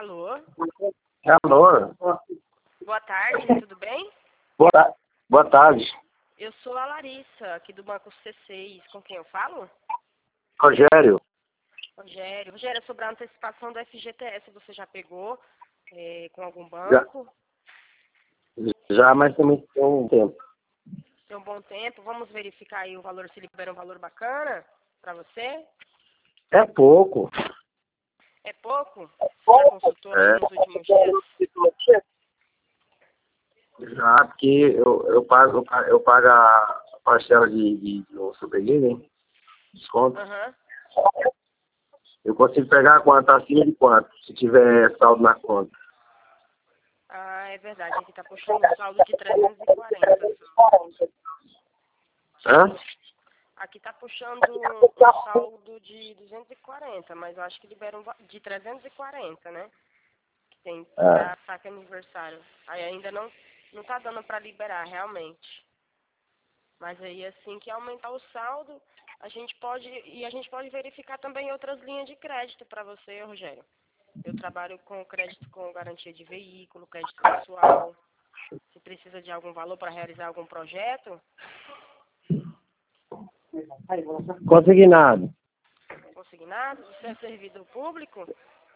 Alô? Alô? Boa tarde, tudo bem? Boa tarde. Eu sou a Larissa, aqui do Banco C6. Com quem eu falo? Rogério. Rogério, é sobre a antecipação do FGTS. Você já pegou com algum banco? Já, mas também tem um tempo. Tem um bom tempo. Vamos verificar aí o valor, se libera um valor bacana para você? É pouco. É pouco? Você já consultou aí nos últimos dias? Já, porque eu pago a parcela de superliga, hein? Desconto. Aham. Eu consigo pegar quanto? Acima de quanto? Se tiver saldo na conta. Ah, é verdade. Aqui tá puxando um saldo de 340. Hã? Aqui tá puxando um saldo de 240, mas eu acho que liberam de 340, né? Que tem pra saque aniversário. Aí ainda não tá dando pra liberar, realmente. Mas aí assim que aumentar o saldo, a gente pode verificar também outras linhas de crédito para você, Rogério. Eu trabalho com crédito com garantia de veículo, crédito pessoal. Se precisa de algum valor para realizar algum projeto? Consignado? Consignado? Você é servidor público?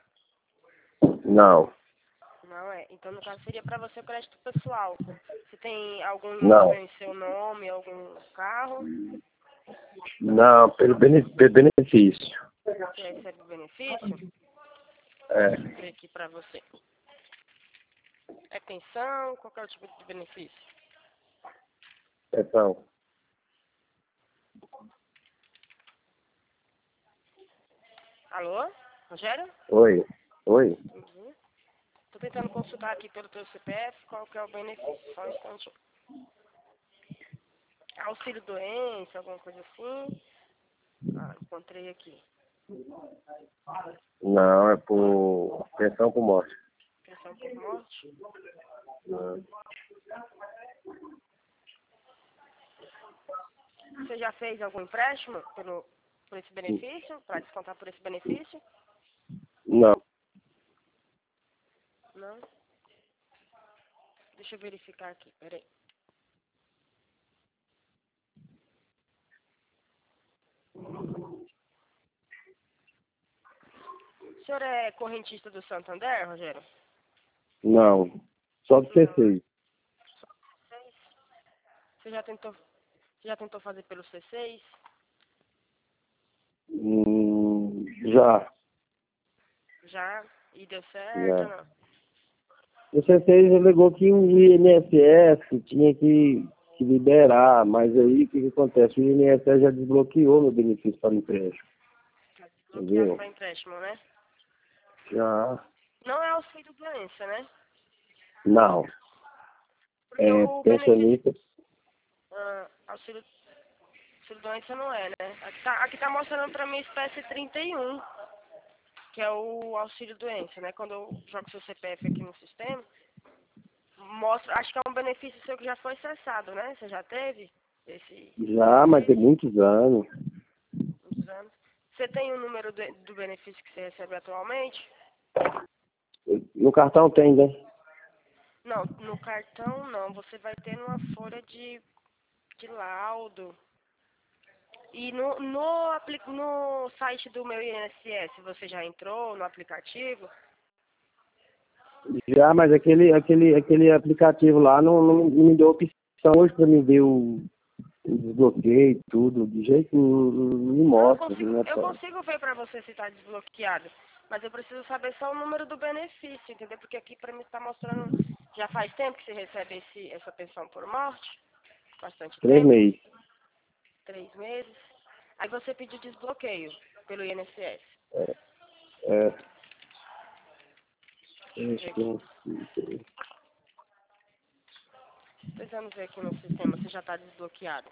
Não. Não é. Então, no caso, seria para você o crédito pessoal. Você tem algum Não. imóvel em seu nome, algum carro? Não, pelo benefício. Você recebe benefício? É. Deixa eu ver aqui para você. É pensão? Qual que é o tipo de benefício? Então. Alô? Rogério? Oi. Uhum. Tô tentando consultar aqui pelo teu CPF qual que é o benefício. Só um instantinho. Auxílio doença, alguma coisa assim? Ah, encontrei aqui. Não, é por pensão por morte. Pensão por morte? Não. Você já fez algum empréstimo por esse benefício? Para descontar por esse benefício? Não. Não? Deixa eu verificar aqui, peraí. O senhor é correntista do Santander, Rogério? Não. Só do Não, né? C6. Você já tentou fazer pelo C6? Já. Já? E deu certo ou Já. não? O C6 alegou que o INSS tinha que liberar, mas aí o que acontece? O INSS já desbloqueou meu benefício para empréstimo. Bloqueado Entendeu? para empréstimo, né? Já. Não é auxílio doença, né? Não. Porque É o benefício... pensionista. Auxílio doença não é, né? Aqui tá mostrando pra mim espécie 31, que é o auxílio doença, né? Quando eu jogo seu CPF aqui no sistema, mostra, acho que é um benefício seu que já foi cessado, né? Você já teve esse Já, mas tem benefício? muitos anos. Muitos anos. Você tem o número do benefício que você recebe atualmente? No cartão tem, né? Não, no cartão não. Você vai ter numa folha de laudo. E no site do meu INSS, você já entrou no aplicativo? Já, mas aquele aplicativo lá não me deu opção hoje para me ver o desbloqueio e tudo. De jeito não me Não, mostra. Não é eu pra... consigo ver pra você se tá desbloqueado. Mas eu preciso saber só o número do benefício, entendeu? Porque aqui pra mim tá mostrando... Já faz tempo que você recebe essa pensão por morte? Bastante 3 tempo? meses. 3 meses? Aí você pediu desbloqueio pelo INSS. É, é, Deixa eu ver aqui. Precisamos ver aqui no sistema se já tá desbloqueado.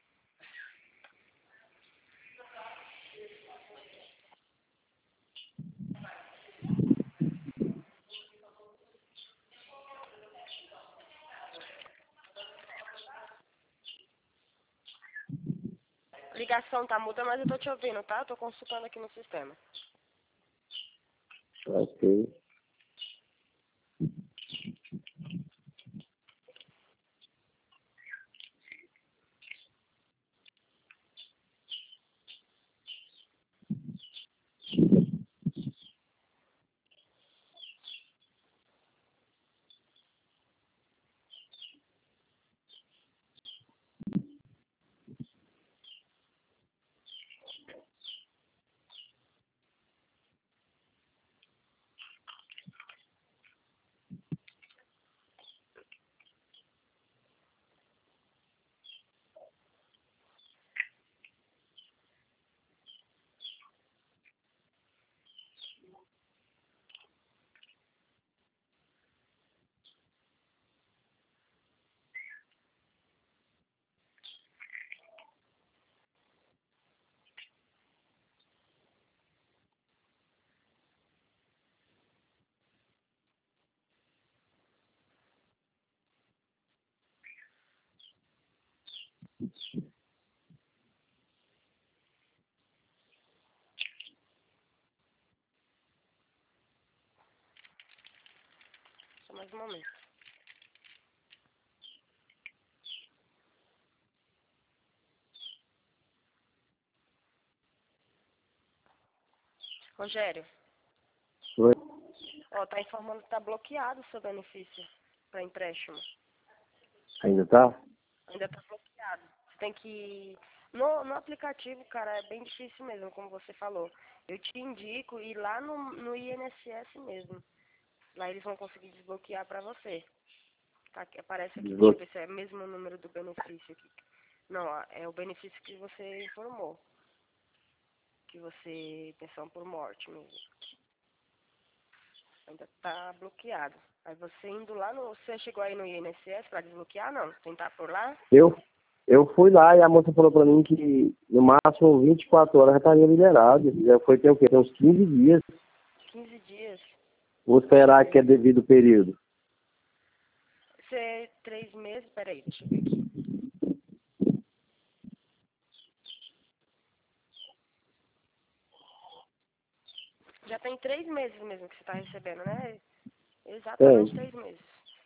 Ligação tá muda, mas eu tô te ouvindo, tá? Eu tô consultando aqui no sistema. ok. Só mais um momento. Rogério, Oi. ó, tá informando que tá bloqueado o seu benefício para empréstimo. Ainda tá? Ainda tá bloqueado. Você tem que... No aplicativo, cara, é bem difícil mesmo, como você falou. Eu te indico ir lá no INSS mesmo. Lá eles vão conseguir desbloquear pra você. Tá, aparece aqui, deixa eu ver se é o mesmo número do benefício aqui. Não, ó, é o benefício que você informou. Que você... pensão por morte mesmo. Ainda tá bloqueado. Aí você indo lá no... Você chegou aí no INSS pra desbloquear, não? Tentar por lá? Eu fui lá e a moça falou pra mim que no máximo 24 horas já estaria liberado. Já foi ter o quê? Tem uns 15 dias. 15 dias. Vou esperar que é devido período. Você... 3 meses... Peraí, deixa eu ver aqui. Já tem 3 meses mesmo que você tá recebendo, né? Exatamente Tem. 3 meses.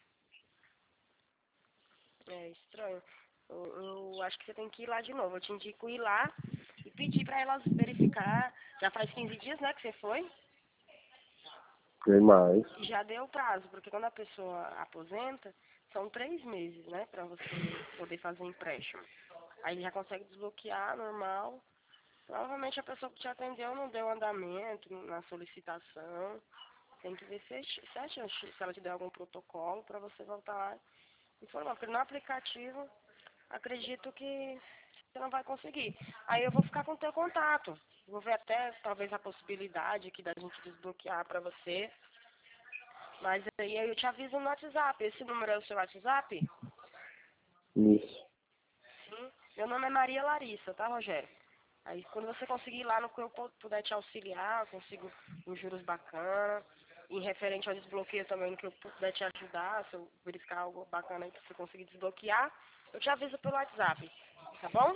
É estranho. Eu acho que você tem que ir lá de novo. Eu te indico ir lá e pedir pra elas verificar. Já faz 15 dias, né, que você foi? Tem mais. E já deu prazo, porque quando a pessoa aposenta, são 3 meses, né, pra você poder fazer empréstimo. Aí já consegue desbloquear normal. Provavelmente a pessoa que te atendeu não deu andamento na solicitação. Tem que ver se ela te deu algum protocolo pra você voltar lá e informar. Porque no aplicativo, acredito que você não vai conseguir. Aí eu vou ficar com o teu contato. Vou ver até, talvez, a possibilidade aqui da gente desbloquear pra você. Mas aí eu te aviso no WhatsApp. Esse número é o seu WhatsApp? Isso. Sim. Meu nome é Maria Larissa, tá, Rogério? Aí quando você conseguir ir lá no que eu puder te auxiliar, eu consigo uns juros bacanas. Em referente ao desbloqueio também, no que eu puder te ajudar, se eu verificar algo bacana aí pra você conseguir desbloquear, eu te aviso pelo WhatsApp, tá bom?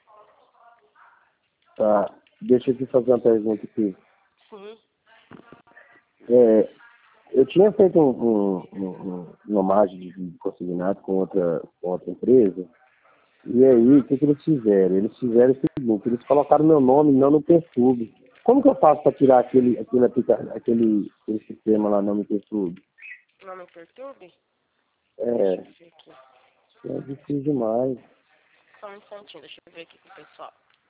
Tá. Deixa eu te fazer uma pergunta aqui. Sim. Eu tinha feito uma margem de consignado com outra empresa. E aí, o Uhum. que eles fizeram? Eles fizeram o seguinte, eles colocaram meu nome não no Perturbe. Como que eu faço para tirar aquele sistema lá, não me Perturbe? Não me perturbe? Deixa eu É, ver aqui. é difícil demais. Só um instantinho, deixa eu ver aqui com o pessoal.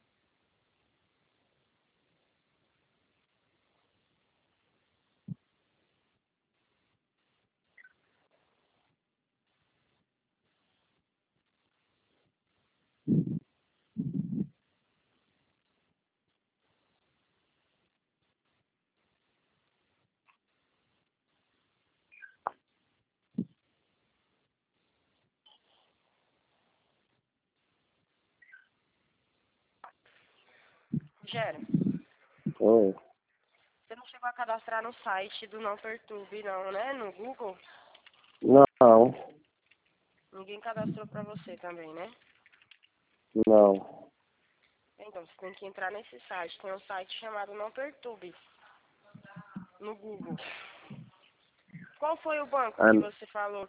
Rogério, Oi. você não chegou a cadastrar no site do Não Perturbe, não, né? No Google? Não, Ninguém cadastrou pra você também, né? não. Então, você tem que entrar nesse site. Tem um site chamado Não Perturbe, no Google. Qual foi o banco Ah, que você falou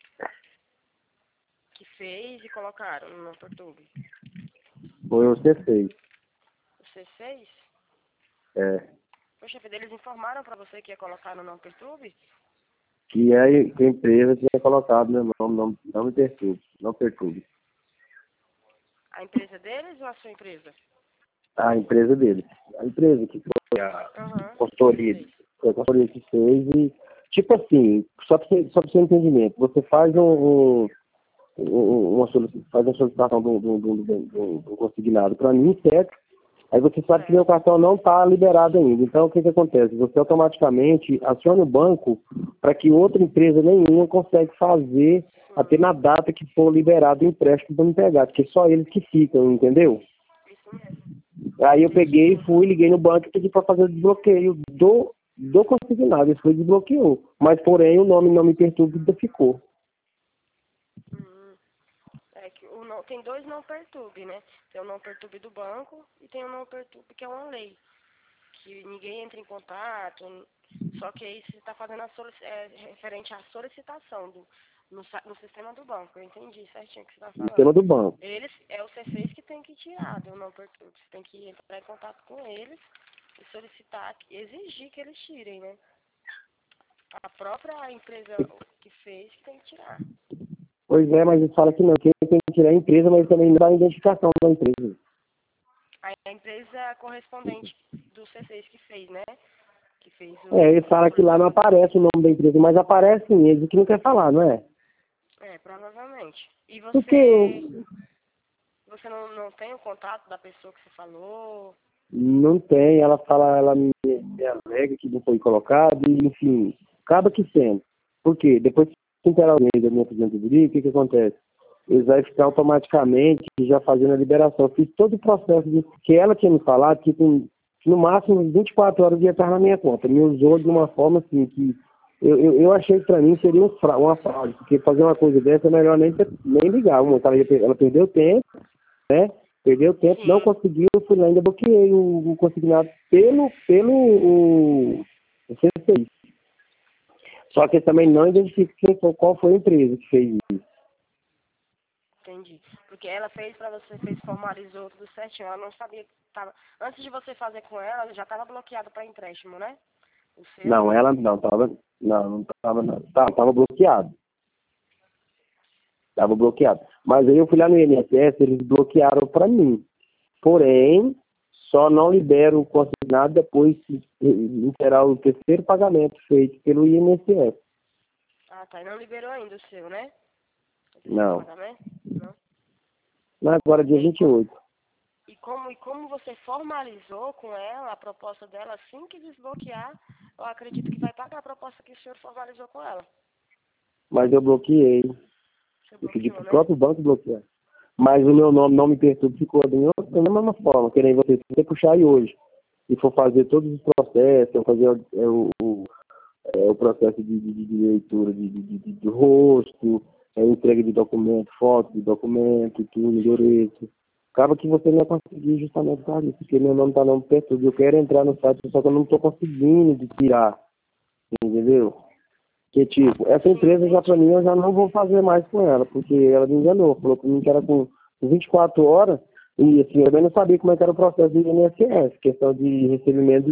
que fez e colocaram no Não Perturbe? foi você fez. Você fez? É. Poxa vida, eles informaram para você que ia colocar no Não Perturbe? Que a empresa tinha colocado meu nome, não me perturbe, não perturbe. A empresa deles ou a sua empresa? A empresa deles. A empresa que foi a consultoria, foi a consultoria que fez e, tipo assim, só para seu entendimento, você faz uma solicitação do consignado para mim, certo? Aí você sabe que meu cartão não está liberado ainda. Então, o que acontece? Você automaticamente aciona o banco para que outra empresa nenhuma consegue fazer até na data que for liberado o empréstimo para me pegar, porque só eles que ficam, entendeu? Isso mesmo. Aí eu peguei, fui, liguei no banco e pedi para fazer o desbloqueio do consignado. Ele foi e desbloqueou. Mas, porém, o nome Não Me Perturbe ainda ficou. É que tem dois Não Perturbe, né? Tem o Não Perturbe do banco e tem o Não Perturbe que é uma lei. Que ninguém entra em contato. Só que aí você está fazendo referente à solicitação no sistema do banco. Eu entendi certinho o que você está falando. Sistema do banco. Eles, é o C6 que tem que tirar do Não Perturbe. Você tem que entrar em contato com eles e solicitar, exigir que eles tirem, né? A própria empresa que fez que tem que tirar. Pois é, mas ele fala que não, que ele tem que tirar a empresa, mas também não dá a identificação da empresa. A empresa correspondente do C6 que fez, né? Que fez ele fala que lá não aparece o nome da empresa, mas aparece sim, ele que não quer falar, não é? É, provavelmente. E Porque você não tem o contato da pessoa que você falou? não tem, ela fala, ela me alega que não foi colocado, e enfim, acaba que sendo. Por quê? Depois que interar alguém da minha aposentadoria, o que acontece? Eles vão ficar automaticamente já fazendo a liberação. Eu fiz todo o processo que ela tinha me falado, que no máximo 24 horas ia estar na minha conta. Me usou de uma forma assim que eu achei que para mim seria uma fraude, porque fazer uma coisa dessa é melhor nem ligar. Ela perdeu tempo, né? Perdeu tempo, Sim. Não conseguiu, eu fui lá, ainda bloqueei o consignado pelo CCI. Só que também não identifica qual foi a empresa que fez isso. Entendi. Porque ela fez pra você, formalizou tudo certinho. Ela não sabia que tava. Antes de você fazer com ela já estava bloqueado para empréstimo, né? O seu? Não, ela não estava. Não estava não. Tava bloqueado. Estava bloqueado. Mas aí eu fui lá no INSS, eles bloquearam para mim. Porém, só não libero o consignado depois que interar o terceiro pagamento feito pelo INSS. Ah, tá. E não liberou ainda o seu, né? Não. Pagamento? Não. Não, agora dia 28. E como você formalizou com ela a proposta dela, assim que desbloquear, eu acredito que vai pagar a proposta que o senhor formalizou com ela. Mas eu bloqueei. Você Eu pedi bloqueou, para o né? próprio banco bloquear. Mas o meu nome Não Me Perturbe ficou da mesma forma, que nem você puxar aí hoje. E for fazer todos os processos, fazer o processo de leitura de rosto, entrega de documento, foto de documento, tudo, endereço. Acaba que você não vai conseguir justamente por isso, porque meu nome está Não Me Perturbe. Eu quero entrar no site, só que eu não estou conseguindo de tirar. Entendeu? Que tipo, essa empresa já pra mim eu já não vou fazer mais com ela, porque ela me enganou, falou pra mim que era com 24 horas, e assim, eu também não sabia como é que era o processo do INSS, questão de recebimento